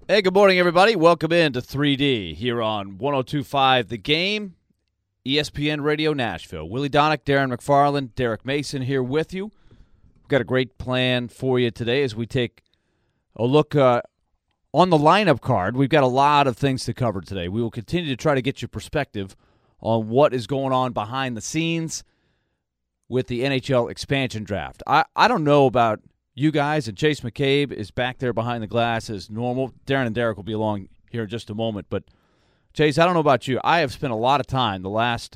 Hey, good morning, everybody. Welcome in to 3D here on 102.5 The Game, ESPN Radio Nashville. Willie Donick, Darren McFarland, Derek Mason here with you. We've got a great plan for you today as we take a look on the lineup card. We've got a lot of things to cover today. We will continue to try to get you perspective on what is going on behind the scenes with the NHL expansion draft. I don't know about you guys, and Chase McCabe is back there behind the glass as normal. Darren and Derek will be along here in just a moment. But, Chase, I don't know about you. I have spent a lot of time the last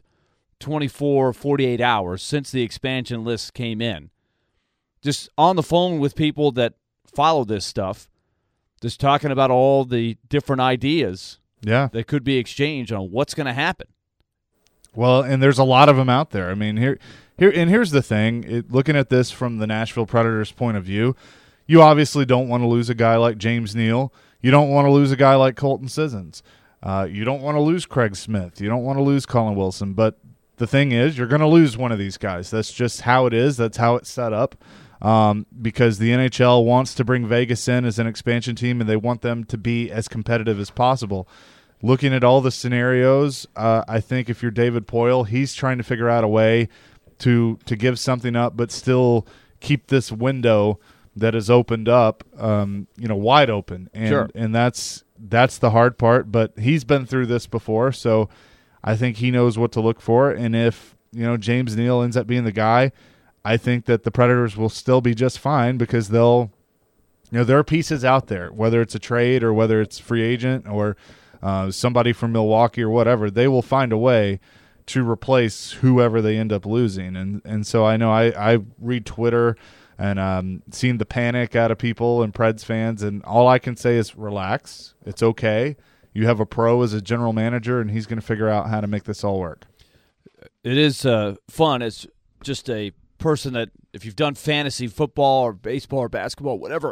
24, 48 hours since the expansion list came in just on the phone with people that follow this stuff, just talking about all the different ideas that could be exchanged on what's going to happen. Well, and there's a lot of them out there. I mean, here's the thing. Looking at this from the Nashville Predators' point of view, you obviously don't want to lose a guy like James Neal. You don't want to lose a guy like Colton Sissons. You don't want to lose Craig Smith. You don't want to lose Colin Wilson. But the thing is, you're going to lose one of these guys. That's just how it is. That's how it's set up. Because the NHL wants to bring Vegas in as an expansion team, and they want them to be as competitive as possible. Looking at all the scenarios, I think if you're David Poile, he's trying to figure out a way to give something up, but still keep this window that is opened up, wide open. And sure. And that's the hard part. But he's been through this before, so I think he knows what to look for. And if James Neal ends up being the guy, I think that the Predators will still be just fine because there are pieces out there, whether it's a trade or whether it's free agent or somebody from Milwaukee or whatever, they will find a way to replace whoever they end up losing. And so I know I read Twitter and seen the panic out of people and Preds fans, and all I can say is relax. It's okay. You have a pro as a general manager, and he's going to figure out how to make this all work. It is fun. It's just a person that if you've done fantasy football or baseball or basketball, whatever,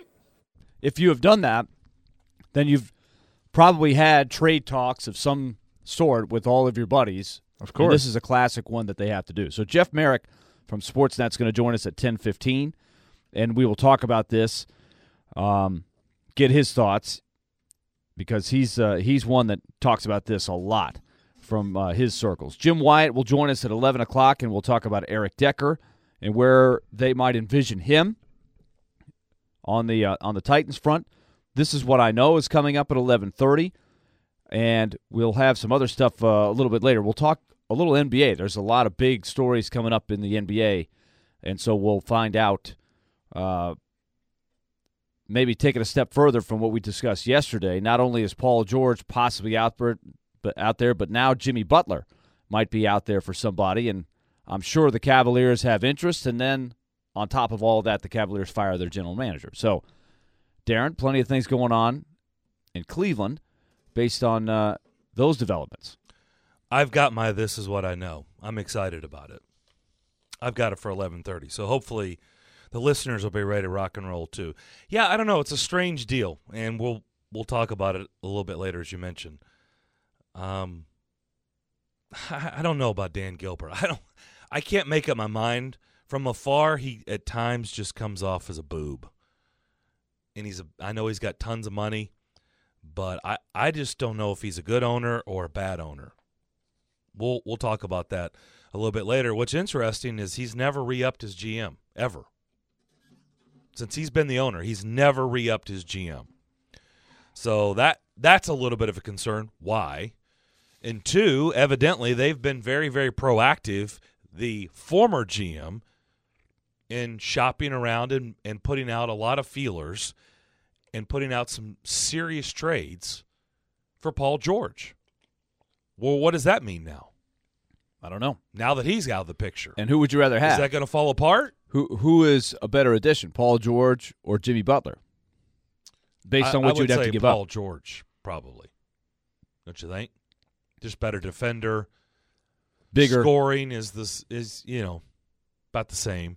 if you have done that, then you've probably had trade talks of some sort with all of your buddies. Of course. And this is a classic one that they have to do. So Jeff Merrick from Sportsnet is going to join us at 10:15, and we will talk about this, get his thoughts, because he's one that talks about this a lot from his circles. Jim Wyatt will join us at 11 o'clock, and we'll talk about Eric Decker and where they might envision him on the Titans front. This is what I know is coming up at 11:30, and we'll have some other stuff a little bit later. We'll talk a little NBA. There's a lot of big stories coming up in the NBA, and so we'll find out, maybe take it a step further from what we discussed yesterday. Not only is Paul George possibly out there, but now Jimmy Butler might be out there for somebody, and I'm sure the Cavaliers have interest, and then on top of all of that, the Cavaliers fire their general manager. So, Darren, plenty of things going on in Cleveland based on those developments. I've got my This Is What I Know. I'm excited about it. I've got it for 11:30, so hopefully the listeners will be ready to rock and roll too. Yeah, I don't know. It's a strange deal, and we'll talk about it a little bit later, as you mentioned. I don't know about Dan Gilbert. I can't make up my mind. From afar, he at times just comes off as a boob. And I know he's got tons of money, but I just don't know if he's a good owner or a bad owner. We'll talk about that a little bit later. What's interesting is he's never re-upped his GM, ever. Since he's been the owner, he's never re-upped his GM. So that's a little bit of a concern. Why? And two, evidently, they've been very, very proactive, the former GM, in shopping around and putting out a lot of feelers and putting out some serious trades for Paul George. Well, what does that mean now? I don't know. Now that he's out of the picture. And who would you rather have? Is that going to fall apart? Who is a better addition, Paul George or Jimmy Butler? Based on what you'd have to give Paul up. George, probably. Don't you think? Just better defender. Bigger. Scoring is about the same.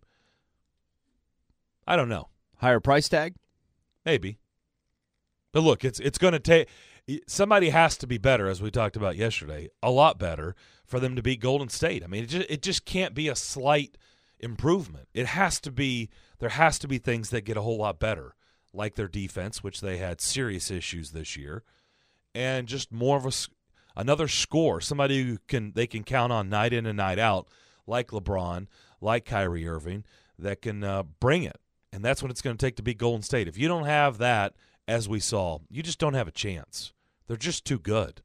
I don't know. Higher price tag? Maybe. But look, it's going to take somebody has to be better, as we talked about yesterday, a lot better for them to beat Golden State. I mean, it just can't be a slight improvement. There has to be things that get a whole lot better. like their defense, which they had serious issues this year, and just more of another score, somebody they can count on night in and night out, like LeBron, like Kyrie Irving, that can bring it. And that's what it's going to take to beat Golden State. If you don't have that, as we saw, you just don't have a chance. They're just too good.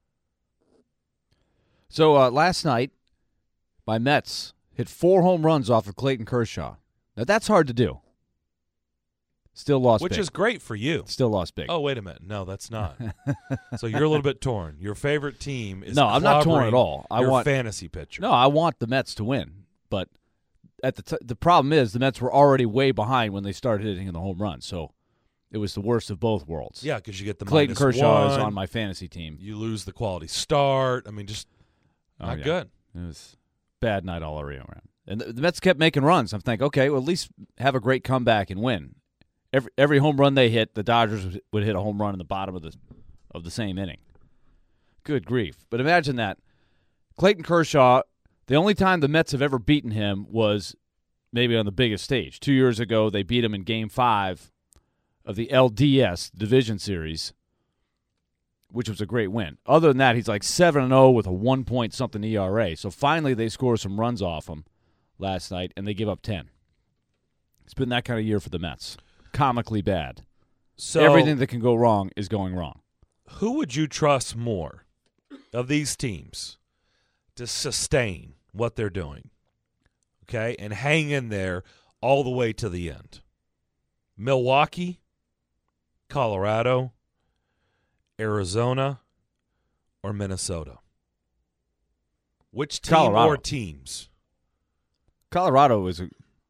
So last night, my Mets hit 4 home runs off of Clayton Kershaw. Now, that's hard to do. Still lost big. Which is great for you. Still lost big. Oh, wait a minute. No, that's not. So you're a little bit torn. Your favorite team is No, I'm not torn at all. I want fantasy pitcher. No, I want the Mets to win. But at the problem is the Mets were already way behind when they started hitting in the home run. So it was the worst of both worlds. Yeah, because you get the Clayton Kershaw -1. is on my fantasy team. You lose the quality start. I mean, just not good. It was a bad night all around. And the Mets kept making runs. I'm thinking, okay, well, at least have a great comeback and win. Every home run they hit, the Dodgers would hit a home run in the bottom of the same inning. Good grief. But imagine that. Clayton Kershaw, the only time the Mets have ever beaten him was maybe on the biggest stage. 2 years ago, they beat him in Game 5 of the LDS Division Series, which was a great win. Other than that, he's like 7-0 with a 1-point-something ERA. So finally they score some runs off him last night, and they give up 10. It's been that kind of year for the Mets. Comically bad. So everything that can go wrong is going wrong. Who would you trust more of these teams to sustain what they're doing, okay, and hang in there all the way to the end? Milwaukee, Colorado, Arizona, or Minnesota? Which team Colorado. or teams? Colorado is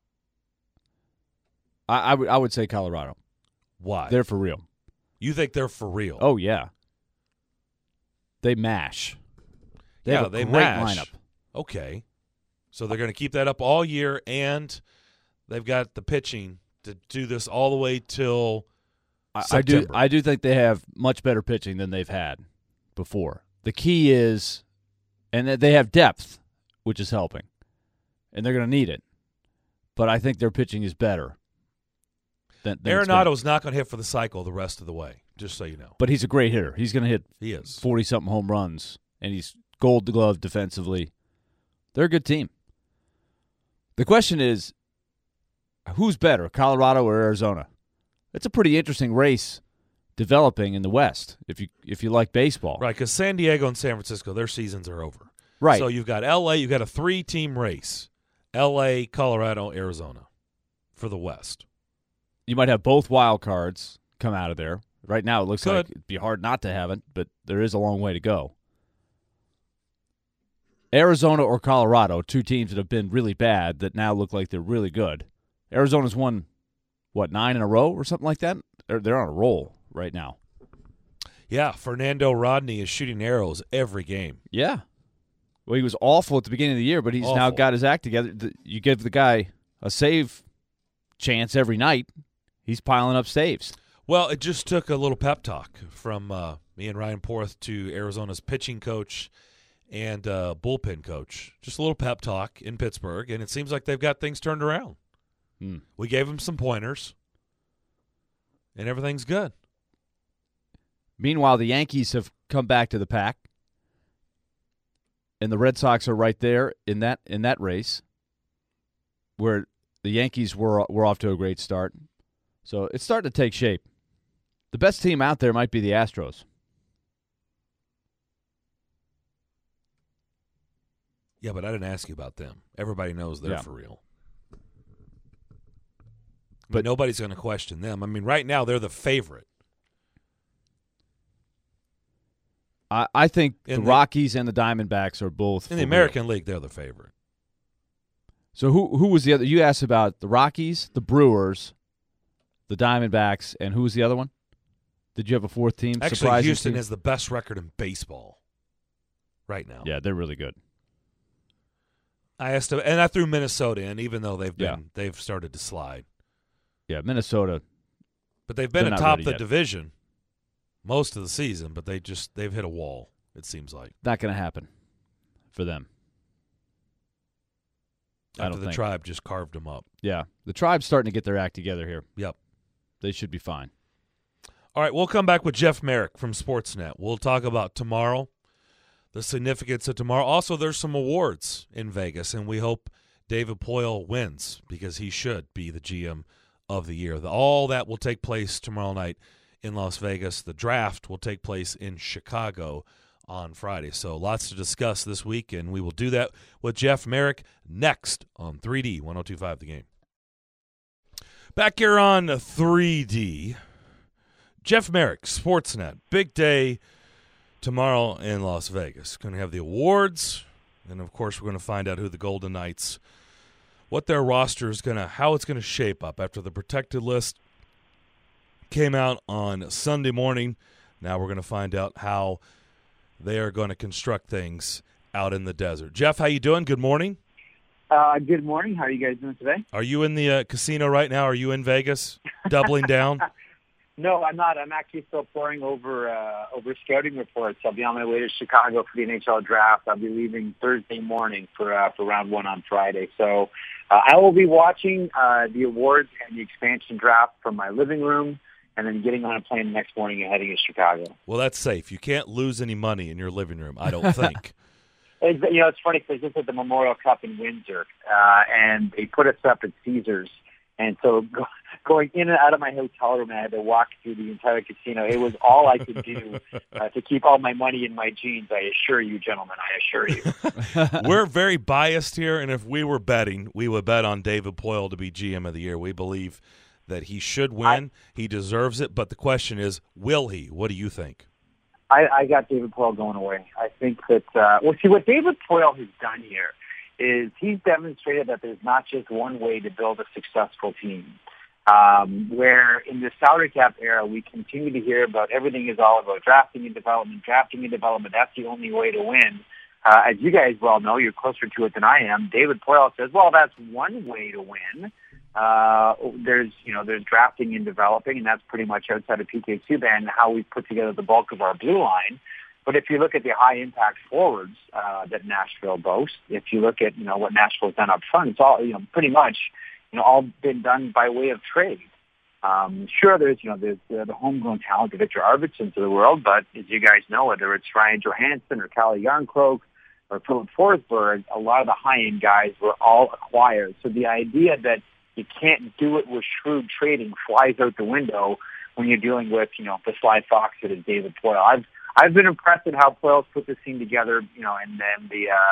I would say Colorado. Why? They're for real. You think they're for real? Oh, yeah. They mash. They have a they great mash. lineup. Okay. So they're going to keep that up all year, and they've got the pitching to do this all the way till September. I do think they have much better pitching than they've had before. The key is, and they have depth, which is helping, and they're going to need it. But I think their pitching is better. Arenado's not going to hit for the cycle the rest of the way, just so you know. But he's a great hitter. He's going to hit He is 40-something home runs, and he's gold glove defensively. They're a good team. The question is, who's better, Colorado or Arizona? It's a pretty interesting race developing in the West, if you like baseball. Right, because San Diego and San Francisco, their seasons are over. Right. So you've got L.A., you've got a 3-team race, L.A., Colorado, Arizona for the West. You might have both wild cards come out of there. Right now it looks Could. like it'd be hard not to have it, but there is a long way to go. Arizona or Colorado, 2 teams that have been really bad that now look like they're really good. Arizona's won, 9 in a row or something like that? They're on a roll right now. Yeah, Fernando Rodney is shooting arrows every game. Yeah. Well, he was awful at the beginning of the year, but he's now got his act together. You give the guy a save chance every night, he's piling up saves. Well, it just took a little pep talk from me and Ryan Porth to Arizona's pitching coach and bullpen coach. Just a little pep talk in Pittsburgh, and it seems like they've got things turned around. We gave them some pointers, and everything's good. Meanwhile, the Yankees have come back to the pack, and the Red Sox are right there in that race, where the Yankees were off to a great start. So it's starting to take shape. The best team out there might be the Astros. Yeah, but I didn't ask you about them. Everybody knows they're for real. But nobody's going to question them. I mean, right now they're the favorite. I think the Rockies and the Diamondbacks are both in the American League. They're the favorite. So who was the other? You asked about the Rockies, the Brewers, the Diamondbacks, and who was the other one? Did you have a fourth team? Actually, Houston has the best record in baseball right now. Yeah, they're really good. I asked, and I threw Minnesota in, even though they've started to slide. Yeah, Minnesota. But they've been atop the division most of the season, but they've hit a wall, it seems like. Not going to happen for them. After the Tribe just carved them up. Yeah, the Tribe's starting to get their act together here. Yep. they should be fine. All right, we'll come back with Jeff Merrick from Sportsnet. We'll talk about tomorrow, the significance of tomorrow. Also, there's some awards in Vegas, and we hope David Poile wins because he should be the GM of the year. All that will take place tomorrow night in Las Vegas. The draft will take place in Chicago on Friday. So lots to discuss this week, and we will do that with Jeff Merrick next on 3D 102.5 The Game. Back here on 3D, Jeff Merrick, Sportsnet. Big day tomorrow in Las Vegas. Going to have the awards, and of course we're going to find out who the Golden Knights, what their roster is going to, how it's going to shape up after the protected list came out on Sunday morning. Now we're going to find out how they are going to construct things out in the desert. Jeff, how you doing? Good morning. Good morning. How are you guys doing today? Are you in the casino right now? Are you in Vegas, doubling down? No, I'm not. I'm actually still poring over scouting reports. I'll be on my way to Chicago for the NHL draft. I'll be leaving Thursday morning for round one on Friday. So I will be watching the awards and the expansion draft from my living room, and then getting on a plane the next morning and heading to Chicago. Well, that's safe. You can't lose any money in your living room, I don't think. It's funny because this is the Memorial Cup in Windsor, and they put us up at Caesars. And so going in and out of my hotel room, I had to walk through the entire casino. It was all I could do to keep all my money in my jeans, I assure you, gentlemen, I assure you. We're very biased here, and if we were betting, we would bet on David Poile to be GM of the year. We believe that he should win. He deserves it, but the question is, will he? What do you think? I got David Poile going away. I think that, what David Poile has done here is he's demonstrated that there's not just one way to build a successful team. Where in the salary cap era, we continue to hear about everything is all about drafting and development. That's the only way to win. As you guys well know, you're closer to it than I am. David Poile says, well, that's one way to win. There's drafting and developing, and that's pretty much outside of PK Subban and how we put together the bulk of our blue line. But if you look at the high-impact forwards that Nashville boasts, if you look at what Nashville's done up front, it's all pretty much all been done by way of trade. Sure, there's the homegrown talent of Victor Arvidsson of the world, but as you guys know, whether it's Ryan Johansson or Kalle Jarnkrok or Philip Forsberg, a lot of the high-end guys were all acquired. So the idea that you can't do it with shrewd trading flies out the window when you're dealing with the Sly Fox that is David Poile. I've been impressed at how Poile's put this team together, and then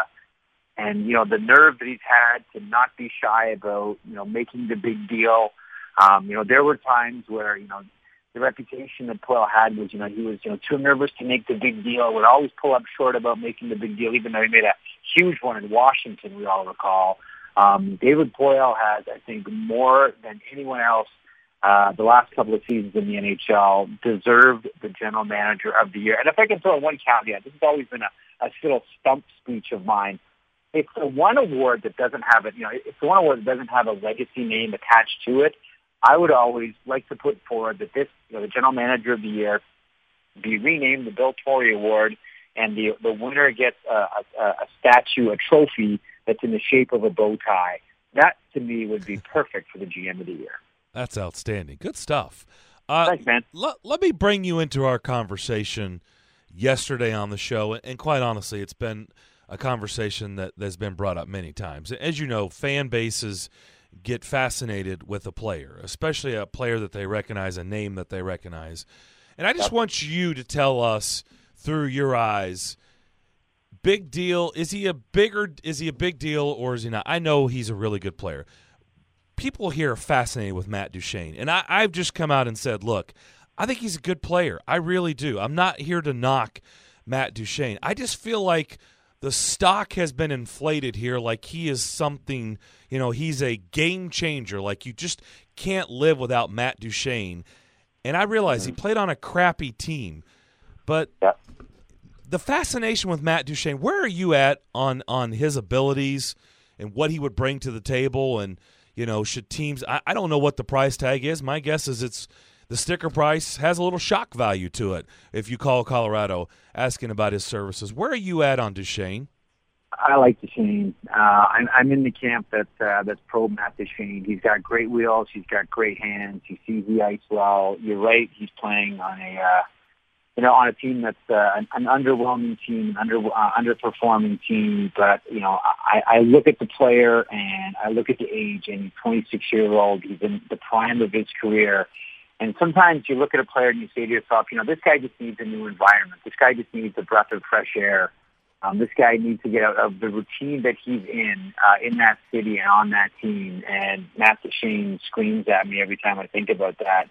the nerve that he's had to not be shy about, making the big deal. There were times where, the reputation that Poile had was, he was, too nervous to make the big deal, would always pull up short about making the big deal, even though he made a huge one in Washington, we all recall. David Poile has, I think, more than anyone else, the last couple of seasons in the NHL, deserved the general manager of the year. And if I can throw in one caveat, this has always been a little stump speech of mine. It's the one award that doesn't have it's the one award that doesn't have a legacy name attached to it. I would always like to put forward that this, the general manager of the year, be renamed the Bill Torrey Award, and the winner gets a statue, a trophy that's in the shape of a bow tie. That, to me, would be perfect for the GM of the year. That's outstanding. Good stuff. Thanks, man. Let me bring you into our conversation yesterday on the show, and quite honestly, it's been a conversation that's been brought up many times. As you know, fan bases get fascinated with a player, especially a player that they recognize, a name that they recognize. And I just want you to tell us through your eyes, big deal, is he a big deal or is he not? I know he's a really good player. People here are fascinated with Matt Duchene, and I've just come out and said, look, I think he's a good player. I really do. I'm not here to knock Matt Duchene. I just feel like the stock has been inflated here, like he is something, he's a game changer, like you just can't live without Matt Duchene. And I realize he played on a crappy team, but the fascination with Matt Duchene, where are you at on his abilities and what he would bring to the table? And, should teams – I don't know what the price tag is. My guess is it's the sticker price has a little shock value to it if you call Colorado asking about his services. Where are you at on Duchene? I like Duchesne. I'm in the camp that's pro Matt Duchesne. He's got great wheels. He's got great hands. He sees the ice well. You're right. He's playing on on a team that's an underwhelming team, underperforming team. But I look at the player and I look at the age, and he's 26-year-old. He's in the prime of his career. And sometimes you look at a player and you say to yourself, this guy just needs a new environment. This guy just needs a breath of fresh air. This guy needs to get out of the routine that he's in that city and on that team. And Matt Duchesne screams at me every time I think about that.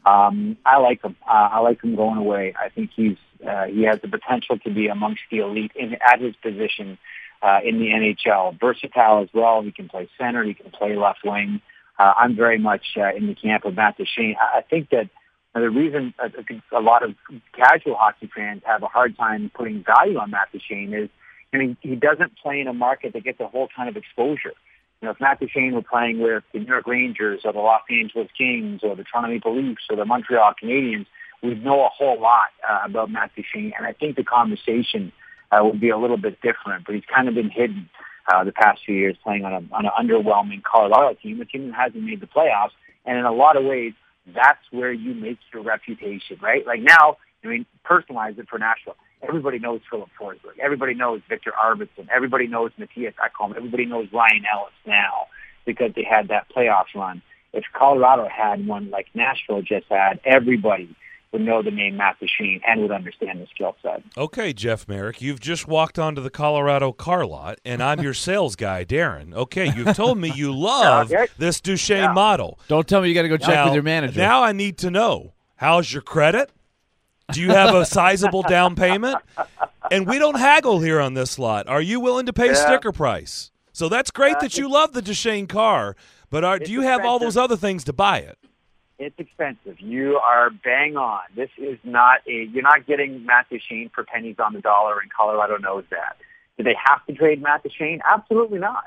I like him. I like him going away. I think he has the potential to be amongst the elite at his position in the NHL. Versatile as well. He can play center. He can play left wing. I'm very much in the camp of Matt Duchesne. I think that the reason a lot of casual hockey fans have a hard time putting value on Matt Duchesne is, he doesn't play in a market that gets a whole ton of exposure. If Matt Duchesne were playing with the New York Rangers or the Los Angeles Kings or the Toronto Maple Leafs or the Montreal Canadiens, we'd know a whole lot about Matt Duchesne, and I think the conversation would be a little bit different. But he's kind of been hidden the past few years, playing on an underwhelming Colorado team, a team that hasn't made the playoffs, and in a lot of ways, that's where you make your reputation, right? Like now, personalize it for Nashville. Everybody knows Philip Forsberg. Everybody knows Victor Arvidsson. Everybody knows Matthias Ekholm. Everybody knows Ryan Ellis now because they had that playoff run. If Colorado had one like Nashville just had, everybody would know the name Matt Duchesne and would understand the skill set. Okay, Jeff Merrick, you've just walked onto the Colorado car lot, and I'm your sales guy, Darren. Okay, you've told me you love this Duchesne model. Don't tell me you got to go check with your manager. Now I need to know, how's your credit? Do you have a sizable down payment? And we don't haggle here on this lot. Are you willing to pay sticker price? So that's great that you love the Duchesne car, but do you have all those other things to buy it? It's expensive. You are bang on. This is not you're not getting Matt Duchesne for pennies on the dollar, and Colorado knows that. Do they have to trade Matt Duchesne? Absolutely not.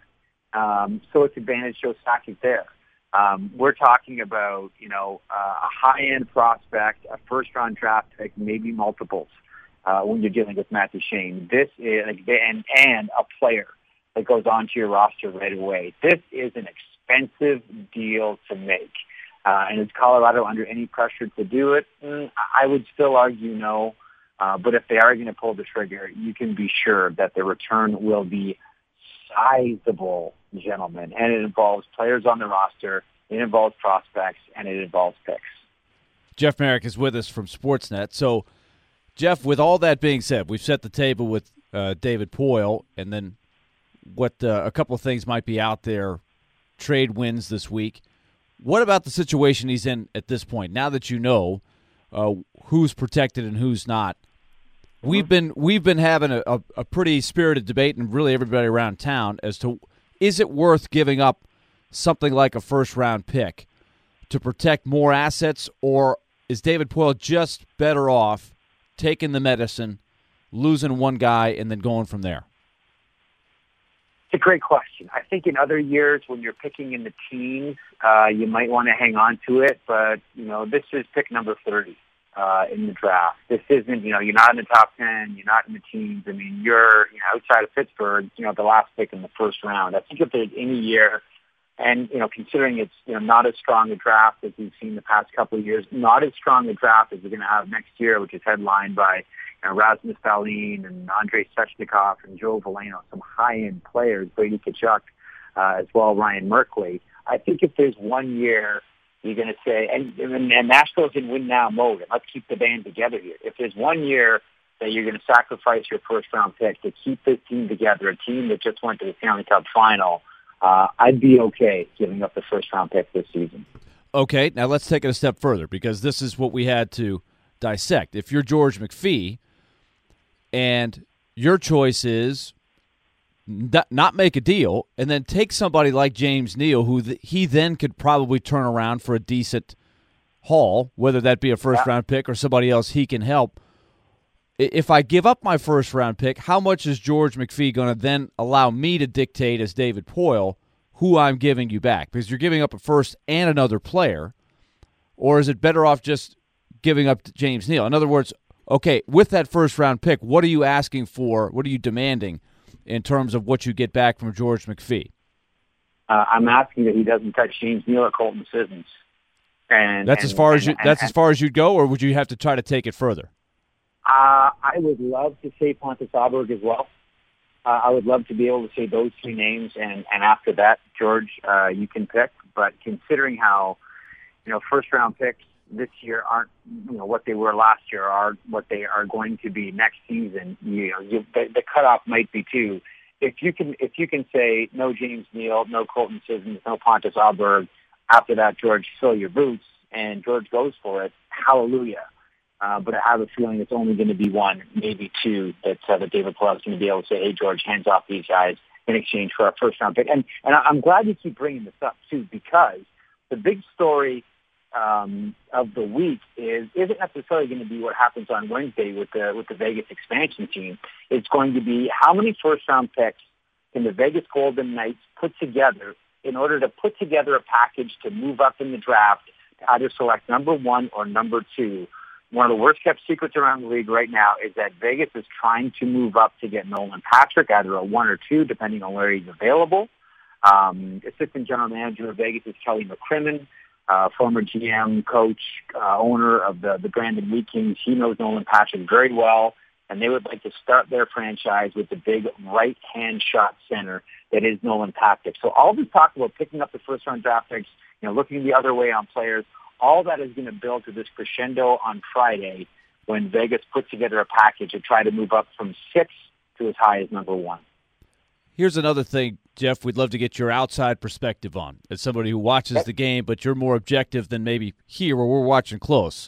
So its advantage shows Sakic there. We're talking about, a high-end prospect, a first-round draft pick, maybe multiples when you're dealing with Matt Duchesne. This is and a player that goes onto your roster right away. This is an expensive deal to make. And is Colorado under any pressure to do it? I would still argue no. But if they are going to pull the trigger, you can be sure that the return will be sizable, gentlemen. And it involves players on the roster, it involves prospects, and it involves picks. Jeff Merrick is with us from Sportsnet. So, Jeff, with all that being said, we've set the table with David Poile, and then what a couple of things might be out there, trade wins this week. What about the situation he's in at this point? Now that you know who's protected and who's not, we've been having a pretty spirited debate, and really everybody around town, as to is it worth giving up something like a first-round pick to protect more assets, or is David Poile just better off taking the medicine, losing one guy, and then going from there? It's a great question. I think in other years when you're picking in the teens, you might want to hang on to it, but, this is pick number 30 in the draft. This isn't, you're not in the top 10, you're not in the teens. I mean, you're outside of Pittsburgh, the last pick in the first round. I think if there's any year, and, considering it's, not as strong a draft as we've seen the past couple of years, not as strong a draft as we're going to have next year, which is headlined by Rasmus Dahlin and Andrei Svechnikov and Joe Veleno, some high-end players, Brady Tkachuk, as well, Ryan Merkley. I think if there's 1 year you're going to say, and Nashville's in win-now mode, and let's keep the band together here. If there's 1 year that you're going to sacrifice your first-round pick to keep this team together, a team that just went to the Stanley Cup final, I'd be okay giving up the first-round pick this season. Okay, now let's take it a step further, because this is what we had to dissect. If you're George McPhee, and your choice is not make a deal and then take somebody like James Neal, who he then could probably turn around for a decent haul, whether that be a first-round pick or somebody else he can help. If I give up my first-round pick, how much is George McPhee going to then allow me to dictate as David Poile who I'm giving you back? Because you're giving up a first and another player, or is it better off just giving up to James Neal? In other words, okay, with that first-round pick, what are you asking for? What are you demanding in terms of what you get back from George McPhee? I'm asking that he doesn't touch James Neal or Colton Sissons. And that's as far as you'd go, or would you have to try to take it further? I would love to say Pontus Aberg as well. I would love to be able to say those three names, and after that, George, you can pick. But considering how, first-round picks this year aren't, what they were last year, are what they are going to be next season, the cutoff might be two. If you can say no James Neal, no Colton Sissons, no Pontus Aberg, after that, George, fill your boots, and George goes for it, hallelujah. But I have a feeling it's only going to be one, maybe two, that David Poile is going to be able to say, hey, George, hands off these guys in exchange for our first-round pick. And I'm glad you keep bringing this up, too, because the big story of the week isn't necessarily going to be what happens on Wednesday with the Vegas expansion team. It's going to be how many first-round picks can the Vegas Golden Knights put together in order to put together a package to move up in the draft to either select number one or number two. One of the worst-kept secrets around the league right now is that Vegas is trying to move up to get Nolan Patrick, either a 1 or 2, depending on where he's available. Assistant General Manager of Vegas is Kelly McCrimmon, former GM, coach, owner of the Brandon Wheat Kings. He knows Nolan Patrick very well, and they would like to start their franchise with the big right-hand shot center that is Nolan Patrick. So all this talk about picking up the first-round draft picks, looking the other way on players, all that is going to build to this crescendo on Friday when Vegas puts together a package to try to move up from 6 to as high as number 1. Here's another thing, Jeff, we'd love to get your outside perspective on. As somebody who watches the game, but you're more objective than maybe here where we're watching close.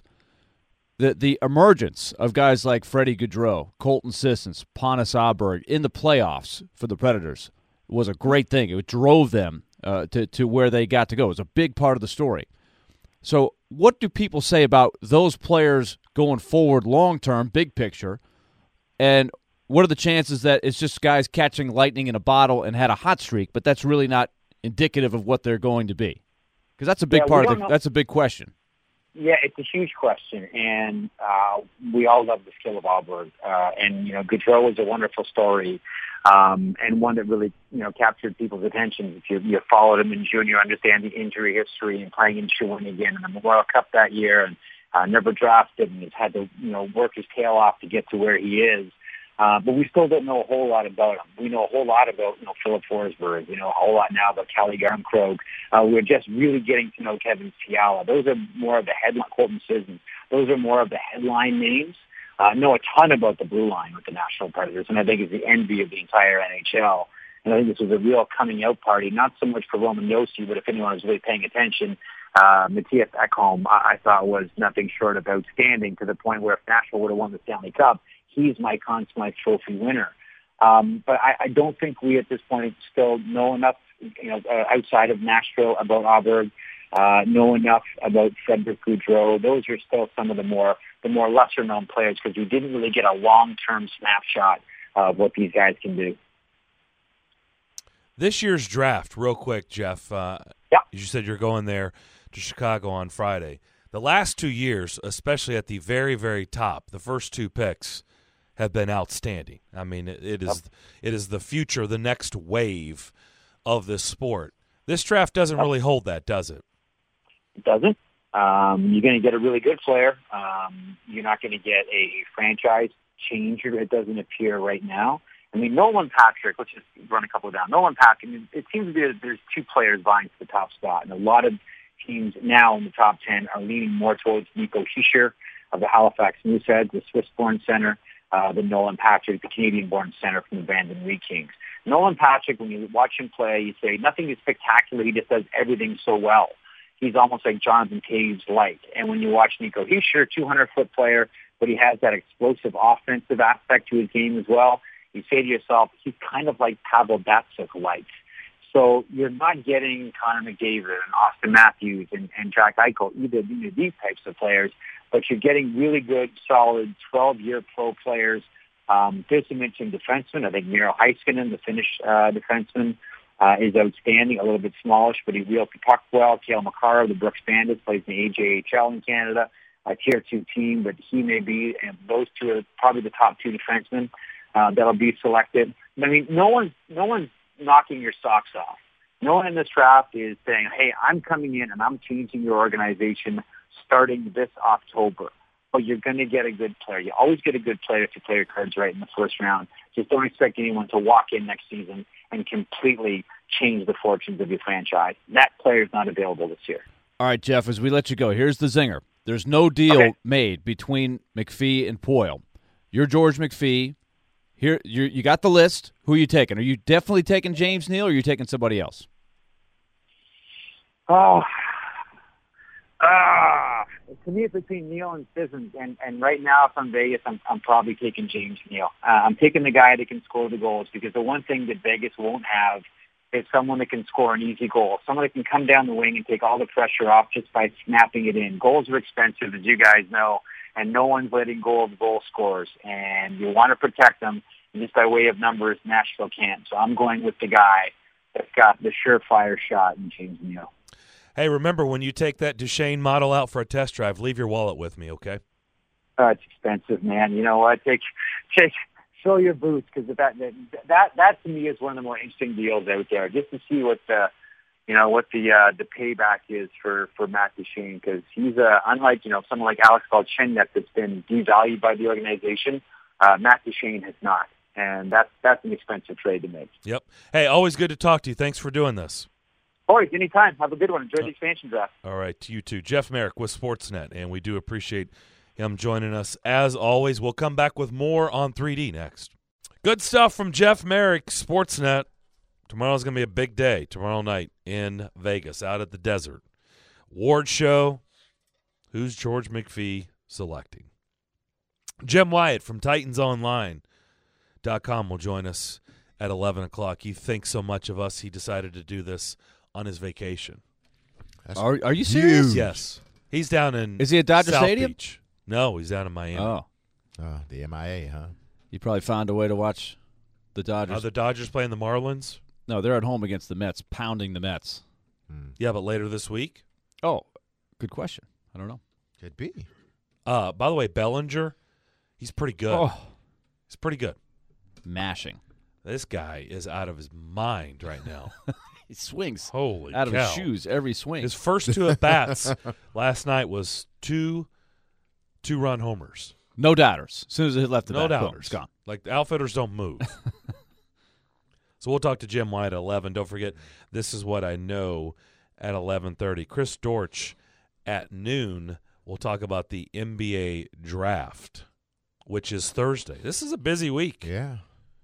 The emergence of guys like Freddie Gaudreau, Colton Sissons, Pontus Aberg in the playoffs for the Predators was a great thing. It drove them to where they got to go. It was a big part of the story. So what do people say about those players going forward long-term, big picture, and what are the chances that it's just guys catching lightning in a bottle and had a hot streak, but that's really not indicative of what they're going to be? Because that's a big that's a big question. Yeah, it's a huge question, and we all love the skill of Aberg. And Gaudreau was a wonderful story, and one that really captured people's attention. If you followed him in junior, understand the injury history and playing in Shawinigan and the Memorial Cup that year, and never drafted, and he's had to work his tail off to get to where he is. But we still don't know a whole lot about him. We know a whole lot about, Philip Forsberg. We know a whole lot now about Calle Jarnkrok. We're just really getting to know Kevin Fiala. Those are more of the headline, Colton Sissons. Those are more of the headline names. Know a ton about the blue line with the Nashville Predators, and I think it's the envy of the entire NHL. And I think this was a real coming out party, not so much for Roman Josi, but if anyone was really paying attention, Matthias Ekholm, I thought was nothing short of outstanding, to the point where if Nashville would have won the Stanley Cup, he's my Conn Smythe Trophy winner. But I don't think we at this point still know enough, outside of Nashville about Aberg, know enough about Frederick Gaudreau. Those are still some of the more lesser-known players, because we didn't really get a long-term snapshot of what these guys can do. This year's draft, real quick, Jeff. Yeah. You said you're going there to Chicago on Friday. The last 2 years, especially at the very, very top, the first 2 picks have been outstanding. I mean, it is the future, the next wave of this sport. This draft doesn't really hold that, does it? It doesn't. You're going to get a really good player. You're not going to get a franchise changer. It doesn't appear right now. I mean, Nolan Patrick, let's just run a couple down. Nolan Patrick, it seems to be that there's 2 players vying for the top spot, and a lot of teams now in the top 10 are leaning more towards Nico Hischier of the Halifax Mooseheads, the Swiss-born center, than Nolan Patrick, the Canadian-born center from the Brandon Wheat Kings. Nolan Patrick, when you watch him play, you say nothing is spectacular. He just does everything so well. He's almost like Jonathan Toews light. And when you watch Nico Hischier, 200-foot player, but he has that explosive offensive aspect to his game as well, you say to yourself, he's kind of like Pavel Datsyuk light. So you're not getting Connor McDavid and Austin Matthews and Jack Eichel, either these types of players, but you're getting really good, solid 12-year pro players. There's some mentioned defensemen. I think Miro Heiskanen, the Finnish defenseman, is outstanding, a little bit smallish, but he wheels the puck well. Kale McCarr, the Brooks Bandits, plays in the AJHL in Canada, a Tier 2 team, but he may be, and those 2 are probably the top 2 defensemen that'll be selected. I mean, no one's knocking your socks off. No one in this draft is saying, hey, I'm coming in and I'm changing your organization starting this October. But you're going to get a good player. You always get a good player if you play your cards right in the first round. Just don't expect anyone to walk in next season and completely change the fortunes of your franchise. That player is not available this year. All right, Jeff, as we let you go, here's the zinger. There's no deal made between McPhee and Poile. You're George McPhee. Here, you got the list. Who are you taking? Are you definitely taking James Neal, or are you taking somebody else? To me, it's between Neal and Sissons, and right now, if I'm Vegas, I'm probably taking James Neal. I'm taking the guy that can score the goals, because the one thing that Vegas won't have is someone that can score an easy goal, someone that can come down the wing and take all the pressure off just by snapping it in. Goals are expensive, as you guys know, and no one's letting go of goal scorers, and you want to protect them. And just by way of numbers, Nashville can't. So I'm going with the guy that's got the surefire shot in James Neal. Hey, remember, when you take that Duchesne model out for a test drive, leave your wallet with me, okay? It's expensive, man. You know what? Show your boots, because that to me is one of the more interesting deals out there. Just to see what the payback is for Matt Duchesne, because he's unlike someone like Alex Galchenyuk that's been devalued by the organization. Matt Duchesne has not, and that's an expensive trade to make. Yep. Hey, always good to talk to you. Thanks for doing this. All right, anytime. Have a good one. Enjoy the expansion draft. All right, to you too. Jeff Merrick with Sportsnet, and we do appreciate him joining us. As always, we'll come back with more on 3D next. Good stuff from Jeff Merrick, Sportsnet. Tomorrow's going to be a big day, tomorrow night in Vegas, out at the desert. Award show. Who's George McPhee selecting? Jim Wyatt from TitansOnline.com will join us at 11 o'clock. He thinks so much of us, he decided to do this on his vacation. Are you serious? Yes. He's down in Is he at Dodger South Stadium? Beach. No, he's down in Miami. Oh. The MIA, huh? You probably found a way to watch the Dodgers. Are the Dodgers playing the Marlins? No, they're at home against the Mets, pounding the Mets. Yeah, but later this week? Oh, good question. I don't know. Could be. By the way, Bellinger, he's pretty good. Oh, He's pretty good. mashing. This guy is out of his mind right now. He swings Holy out of cow. his shoes every swing. His first two at-bats last night was two-run homers. No doubters. As soon as it left the No bat, boom, doubters. it's gone. Like, the outfitters don't move. So we'll talk to Jim White at 11. Don't forget, This Is What I Know at 11:30. Chris Dortch at noon. We'll talk about the NBA draft, which is Thursday. This is a busy week. Yeah.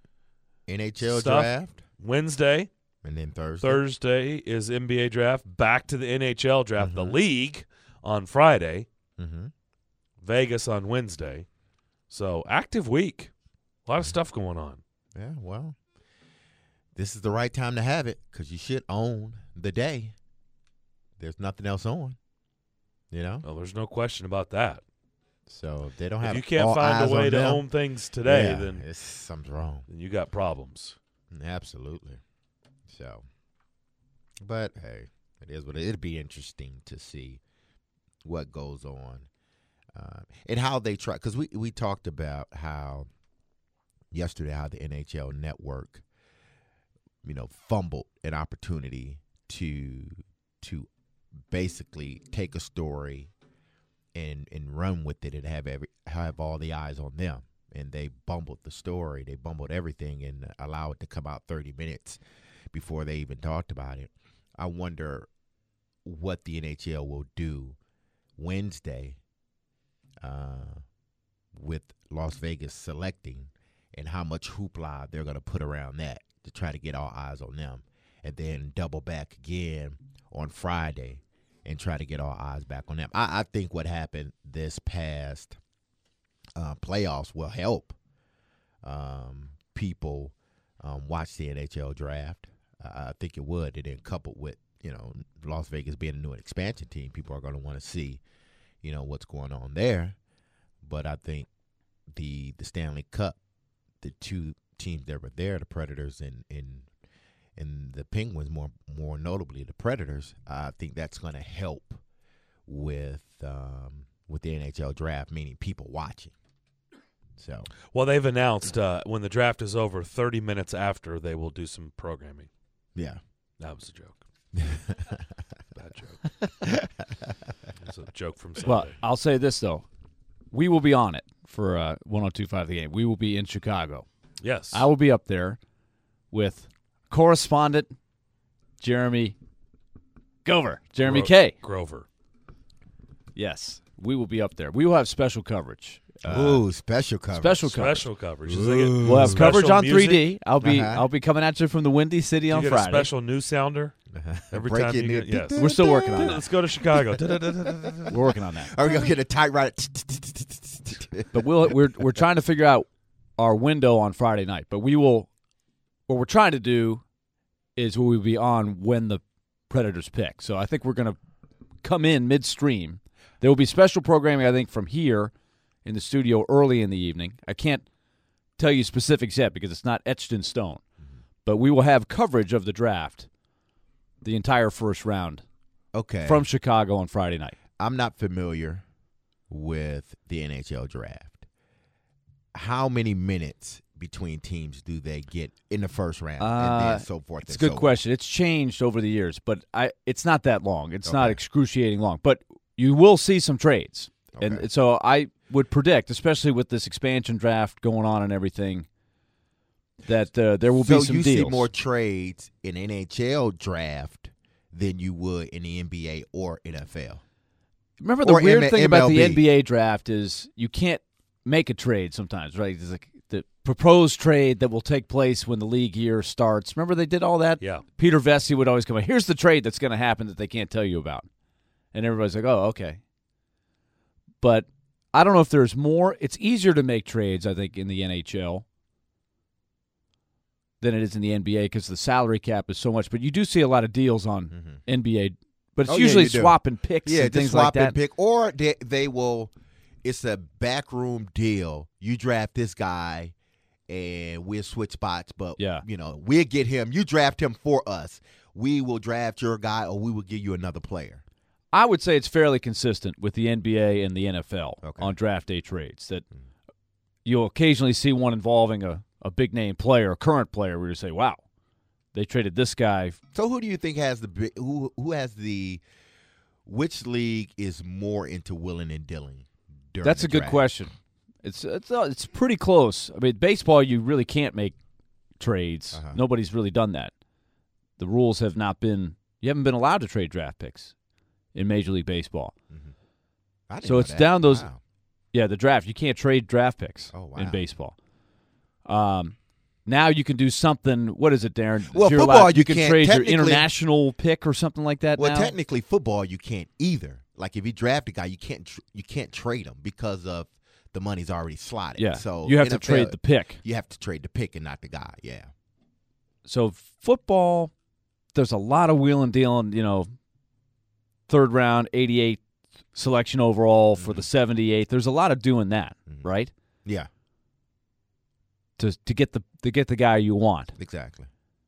NHL Stuff. draft. Wednesday. And then Thursday. Thursday is NBA draft. Back to the NHL draft. The league on Friday. Mm-hmm. Vegas on Wednesday. So, active week. A lot of stuff going on. Yeah, well, this is the right time to have it, because you should own the day. There's nothing else on, Oh, there's no question about that. So if they don't If have you can't all find eyes a way on to them, own things today, yeah, then something's wrong. you got problems. Absolutely. So, but hey, it is what it'd be interesting to see what goes on and how they try. Because we talked about how yesterday how the NHL Network, fumbled an opportunity to basically take a story and run with it and have all the eyes on them. And they bumbled the story. They bumbled everything and allow it to come out 30 minutes before they even talked about it. I wonder what the NHL will do Wednesday with Las Vegas selecting and how much hoopla they're going to put around that to try to get all eyes on them, and then double back again on Friday and try to get all eyes back on them. I think what happened this past playoffs will help people watch the NHL draft. I think it would. And then coupled with, Las Vegas being a new expansion team, people are going to want to see, what's going on there. But I think the Stanley Cup, the two teams that were there, the Predators and the Penguins, more notably the Predators, I think that's going to help with the NHL draft, meaning people watching. So Well, they've announced when the draft is over, 30 minutes after, they will do some programming. yeah. That was a joke. Bad joke. It's a joke from Sunday. Well, I'll say this, though. We will be on it for 102.5 The Game. We will be in Chicago. yes. I will be up there with correspondent Jeremy Jeremy K. Grover. Yes, we will be up there. We will have special coverage. Ooh, special coverage. Special coverage. Special coverage. Ooh. We'll have Special coverage on music? 3D. Uh-huh. I'll be coming at you from the Windy City Do you on get Friday. a special news sounder every Break time it you in. get, yes. We're still working on that. Let's go to Chicago. We're working on that. Are we gonna get a typewriter? But we're trying to figure out our window on Friday night. But what we're trying to do is we'll be on when the Predators pick. So I think we're going to come in midstream. There will be special programming, I think, from here in the studio early in the evening. I can't tell you specifics yet because it's not etched in stone. But we will have coverage of the draft, the entire first round, Okay. from Chicago on Friday night. I'm not familiar with the NHL draft. How many minutes between teams do they get in the first round, and then so forth? It's a and good so on? question. It's changed over the years, but it's not that long. It's not Okay. excruciating long. But you will see some trades. Okay. And so I would predict, especially with this expansion draft going on and everything, that there will be some So you deals. see more trades in NHL draft than you would in the NBA or NFL. Remember the or weird thing about the MLB. NBA draft is you can't make a trade sometimes, right? It's like the proposed trade that will take place when the league year starts. Remember they did all that? Yeah. Peter Vesey would always come out, here's the trade that's going to happen that they can't tell you about. And everybody's like, oh, okay. But I don't know if there's more. It's easier to make trades, I think, in the NHL than it is in the NBA because the salary cap is so much. But you do see a lot of deals on NBA. But it's Oh, yeah, usually you do. swapping picks Yeah, and just things swap like that. and pick, or they will. It's a backroom deal. You draft this guy, and we'll switch spots. But Yeah. we'll get him. You draft him for us. We will draft your guy, or we will give you another player. I would say it's fairly consistent with the NBA and the NFL Okay. on draft day trades. That you'll occasionally see one involving a big name player, a current player, where you say, "Wow, they traded this guy." So who do you think has which league is more into willing and dealing? During That's the a good draft? question. It's pretty close. I mean, baseball, you really can't make trades. Uh-huh. Nobody's really done that. The rules have not been. You haven't been allowed to trade draft picks in Major League Baseball. I didn't So know it's that. down those. Wow. Yeah, the draft. You can't trade draft picks Oh, wow. in baseball. Now you can do something. What is it, Darren? Well, You're football, allowed- you can can't. trade your Technically- international pick or something like that. Well, now? technically, football you can't either. Like if you draft a guy, you can't trade him because of the money's already slotted. Yeah. So you have to NFL, trade the pick. You have to trade the pick and not the guy. Yeah. So football, there's a lot of wheel and dealing. Third round, 88 selection overall for the 78th. There's a lot of doing that, right? Yeah. To get the guy you want. Exactly.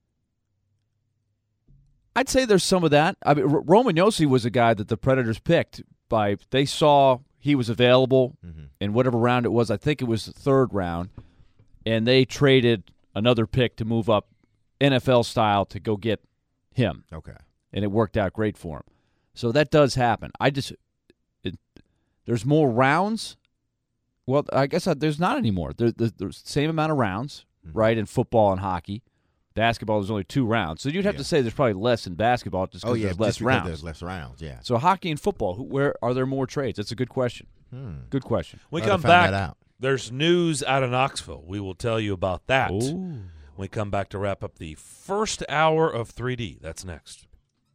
I'd say there's some of that. I mean, Roman Josi was a guy that the Predators picked by. They saw he was available in whatever round it was. I think it was the third round, and they traded another pick to move up NFL style to go get him, Okay. and it worked out great for him. So that does happen. There's more rounds. Well, I guess there's not anymore. There's the same amount of rounds, right, in football and hockey. Basketball, there's only 2 rounds. So you'd have to say there's probably less in basketball just because there's less just because rounds. there's less rounds. Yeah. So hockey and football, where are there more trades? That's a good question. Good question. We I'll have come to find back. that out. There's news out of Knoxville. We will tell you about that when we come back to wrap up the first hour of 3D. That's next.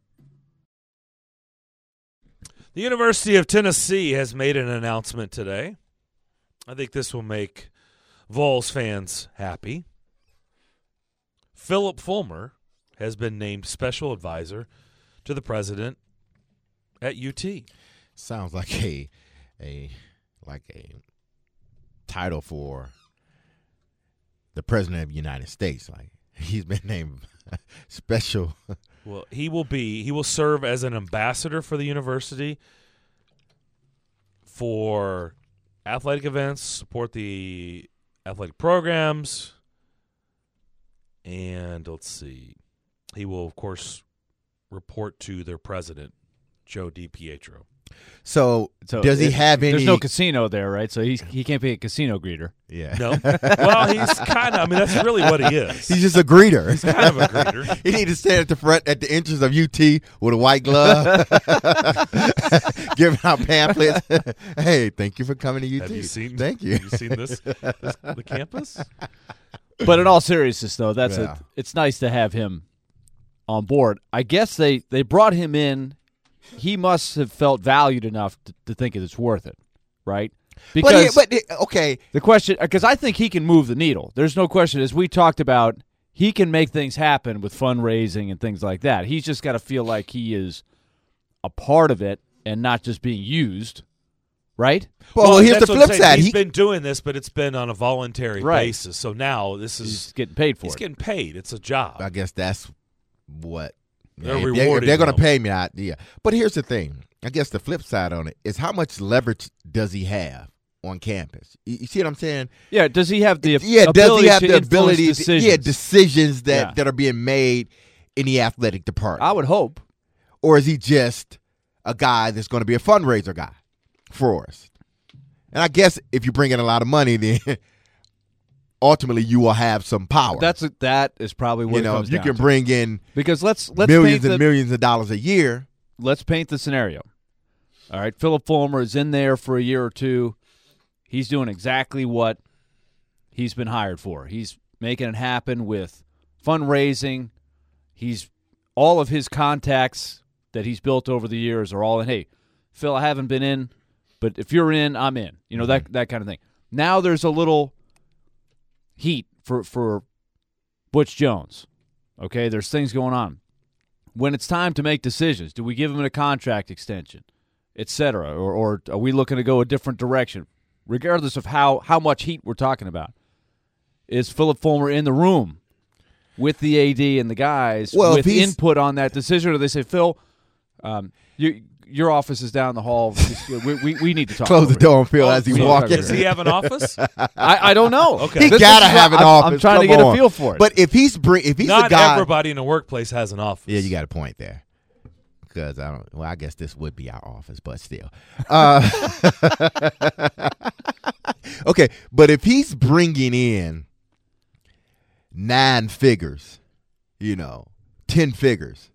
The University of Tennessee has made an announcement today. I think this will make Vols fans happy. Philip Fulmer has been named special advisor to the president at UT. Sounds like a title for the president of the United States. Like he's been named special. Well, he will serve as an ambassador for the university for athletic events, support the athletic programs, and let's see. He will, of course, report to their president, Joe DiPietro. So does he have any? There's no casino there, right? So he can't be a casino greeter. Yeah. No? Well, he's kind of, that's really what he is. He's just a greeter. He's kind of a greeter. He need to stand at the front at the entrance of UT with a white glove, giving out pamphlets. Hey, thank you for coming to UT. Have you seen? Thank you. Have you seen the campus? But in all seriousness, though, Yeah. it's nice to have him on board. I guess they brought him in. He must have felt valued enough to think it's worth it, right? Because okay. the question, because I think he can move the needle. There's no question. As we talked about, he can make things happen with fundraising and things like that. He's just got to feel like he is a part of it and not just being used, right? Well, here's that's the what flip I'm saying. side. He's been doing this, but it's been on a voluntary Right. basis. So now He's getting paid for he's it. getting paid. It's a job. I guess that's what They're if rewarding they're going to him. pay me. Yeah. But here's the thing. I guess the flip side on it is how much leverage does he have on campus? You see what I'm saying? Yeah, does he have the Does he ability have to the influence ability? decisions? Decisions that Yeah. that are being made in the athletic department. I would hope. Or is he just a guy that's going to be a fundraiser guy for us? And I guess if you bring in a lot of money, then ultimately you will have some power. That is probably what you it know, comes if you down can to. bring in Because let's millions paint and millions of dollars a year. Let's paint the scenario. All right, Philip Fulmer is in there for a year or two. He's doing exactly what he's been hired for. He's making it happen with fundraising. He's all of his contacts that he's built over the years are all in. Hey, Phil, I haven't been in, but if you're in, I'm in. You know, that kind of thing. Now there's a little heat for Butch Jones. Okay, there's things going on. When it's time to make decisions, do we give him a contract extension, et cetera, or are we looking to go a different direction? Regardless of how much heat we're talking about, is Philip Fulmer in the room with the AD and the guys with input on that decision? Or they say, Phil, your office is down the hall. We need to talk. Close the door on Phil Oh, as he we walks need to in. Does he have an office? I don't know. Okay. He This gotta is have what an office. I'm trying to Come get on. a feel for it. But if he's a Not guy, everybody in a workplace has an office. yeah, you got a point there. Because I guess this would be our office, but still. Okay, but if he's bringing in 9 figures, 10 figures,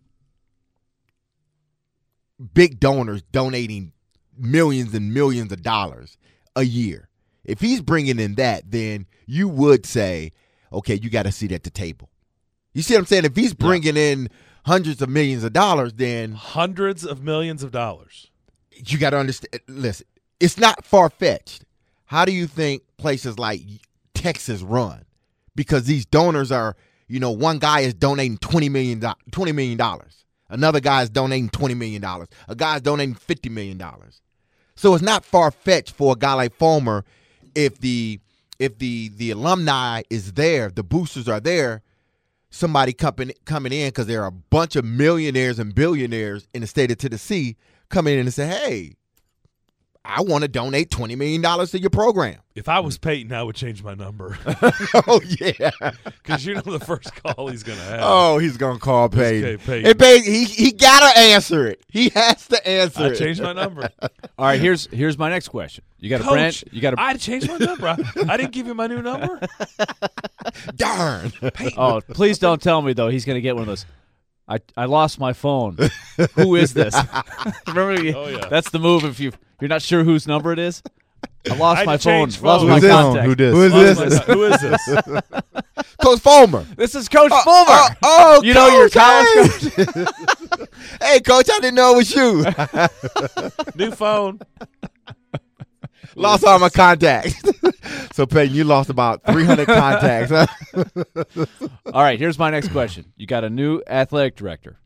big donors donating millions and millions of dollars a year. If he's bringing in that, then you would say, okay, you got a seat at the table. You see what I'm saying? If he's bringing in hundreds of millions of dollars, then Hundreds of millions of dollars. you got to understand. Listen, it's not far-fetched. How do you think places like Texas run? Because these donors are, one guy is donating $20 million. Another guy is donating $20 million. A guy's donating $50 million. So it's not far-fetched for a guy like Fulmer if the alumni is there, the boosters are there, somebody coming in because there are a bunch of millionaires and billionaires in the state of Tennessee coming in and say, hey, I want to donate $20 million to your program. If I was Peyton, I would change my number. Oh, yeah. Because the first call he's going to have. Oh, he's going to call Peyton. Okay, Peyton. And Peyton, he got to answer it. He has to answer I it. changed my number. All right, here's my next question. You got a Coach, brand? You got a I changed my number. I didn't give you my new number. Darn. Peyton. Oh, please don't tell me though. He's going to get one of those. I lost my phone. Who is this? Remember? Oh, yeah. That's the move. If you're not sure whose number it is. I lost I my had to phone. change Lost phones. my Who's this? contact. Who dis? Who is this? Who is this? Coach Fulmer. This is Coach Fulmer. Oh, you know your Coach, college hey. coach. Hey, Coach, I didn't know it was you. New phone. Lost all my contacts. So, Peyton, you lost about 300 contacts. Huh? All right, here's my next question. You got a new athletic director.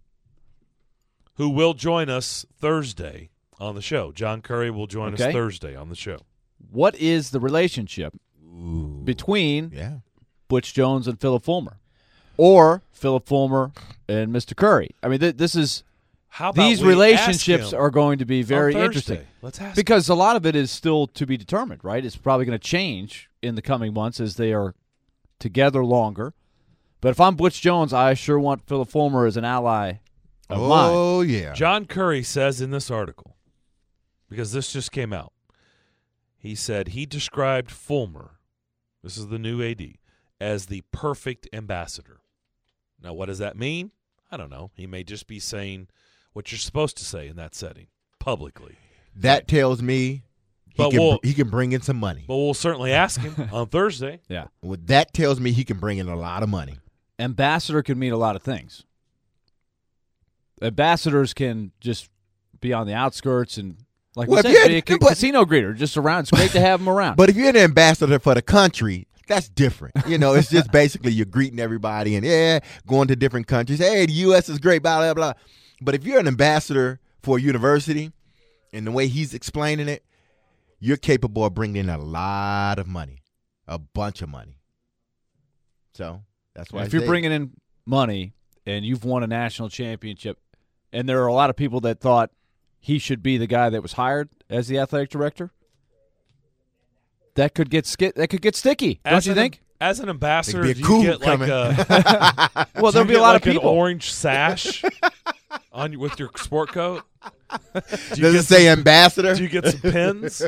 Who will join us Thursday on the show. John Curry will join us Okay. Thursday on the show. What is the relationship between Yeah. Butch Jones and Philip Fulmer, or Philip Fulmer and Mr. Curry? I mean, this is How about these we relationships ask him are going to be very on interesting. Thursday? Let's ask him. Because a lot of it is still to be determined, right? It's probably going to change in the coming months as they are together longer. But if I'm Butch Jones, I sure want Philip Fulmer as an ally of mine. Oh, yeah. John Curry says in this article, because this just came out, he said he described Fulmer, this is the new AD, as the perfect ambassador. Now, what does that mean? I don't know. He may just be saying what you're supposed to say in that setting publicly. That tells me he can bring in some money. But we'll certainly ask him on Thursday. Yeah. Well, that tells me he can bring in a lot of money. Ambassador can mean a lot of things. Ambassadors can just be on the outskirts and, like we said, be a casino greeter, just around. It's great to have them around. But if you're an ambassador for the country, that's different. It's just basically you're greeting everybody and, going to different countries. Hey, the U.S. is great, blah, blah, blah. But if you're an ambassador for a university, and the way he's explaining it, you're capable of bringing in a lot of money, a bunch of money. So that's why if you're bringing in money and you've won a national championship, and there are a lot of people that thought he should be the guy that was hired as the athletic director, that could get sticky, don't you think? As an ambassador, be a do coup you get coming. Well, there'll be a lot of people. An orange sash with your sport coat. Does it say ambassador? Do you get some pins?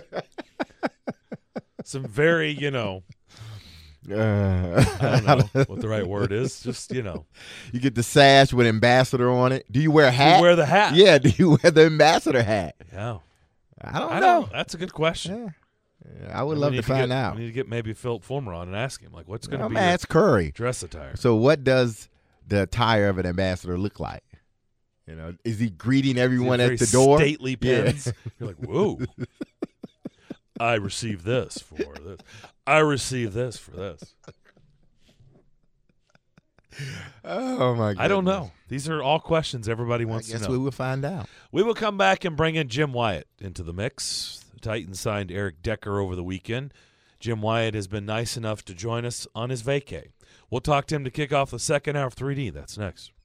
Some very, I don't know what the right word is. Just, You get the sash with ambassador on it. Do you wear a hat? You wear the hat. Yeah, do you wear the ambassador hat? Yeah. I don't know. That's a good question. Yeah, I would love to find out. We need to get maybe Philip Fulmer on and ask him, what's going to be That's Curry. Dress attire. So what does the attire of an ambassador look like? Is he greeting everyone at the door? Stately pins. Yeah. You're like, whoa. I received this for this. I received this for this. Oh, my God. I don't know. These are all questions everybody wants to know. I guess we will find out. We will come back and bring in Jim Wyatt into the mix. The Titans signed Eric Decker over the weekend. Jim Wyatt has been nice enough to join us on his vacay. We'll talk to him to kick off the second hour of 3D. That's next.